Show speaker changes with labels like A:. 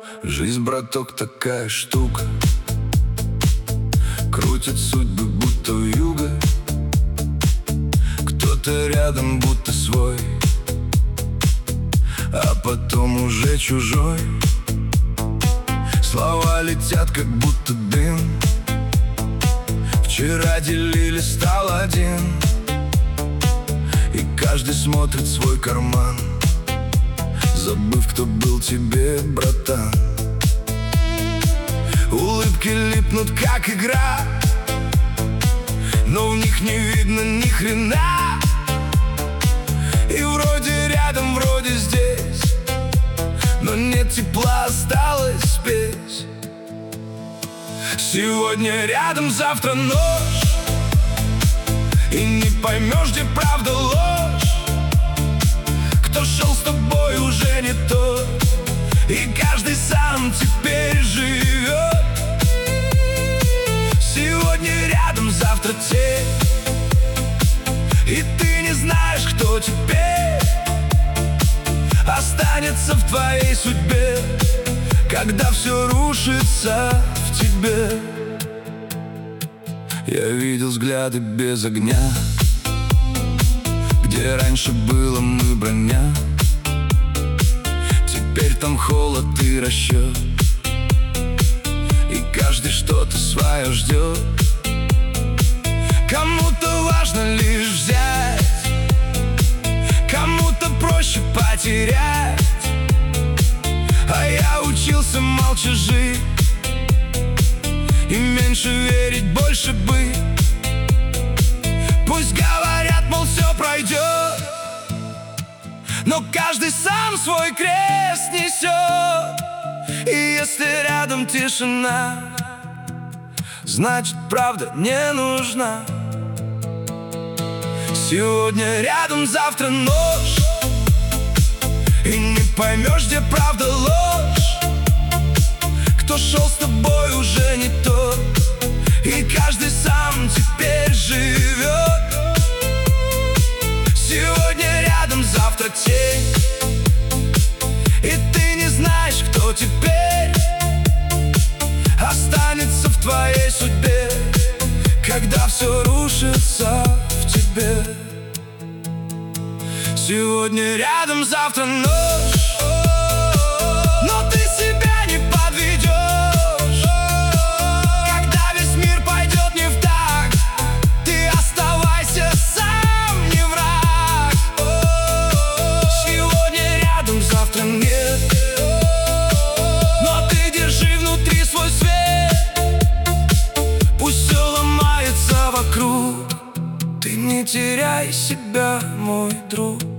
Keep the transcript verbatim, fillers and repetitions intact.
A: Жизнь, браток, такая штука, крутит судьбы, будто вьюга. Кто-то рядом, будто свой, а потом уже чужой. Слова летят, как будто дым. Вчера делили, стал один, и каждый смотрит в свой карман, забыв, кто был тебе, братан. Улыбки липнут, как игра, но в них не видно ни хрена. И вроде рядом, вроде здесь, но нет тепла, осталась спесь. Сегодня рядом, завтра ночь, и не поймешь, где правда, ложь. Кто шел с тобой, уже не тот, и каждый сам теперь живет. Сегодня рядом, завтра тень, и ты не знаешь, кто теперь останется в твоей судьбе, когда все рушится в тебе. Я видел взгляды без огня, где раньше было мы броня. Теперь там холод и расчет, и каждый что-то свое ждет. Кому-то важно лишь взять, кому-то проще потерять. А я учился молча жить и меньше верить, больше быть. Пусть говорят, мол, все пройдет, но каждый сам свой крест несет. И если рядом тишина, значит, правда не нужна. Сегодня рядом, завтра ночь, и не поймешь, где правда, ложь. Кто шел с тобой, уже не тот, и каждый сам теперь живет. Сегодня рядом, завтра тень, и ты не знаешь, кто теперь останется в твоей судьбе, когда все рушится в тебе. Сегодня рядом, завтра ночь, но ты себя не подведешь. Когда весь мир пойдет не в такт, ты оставайся сам, не враг. Сегодня рядом, завтра нет, но ты держи внутри свой свет. Пусть все ломается вокруг, ты не теряй себя, мой друг.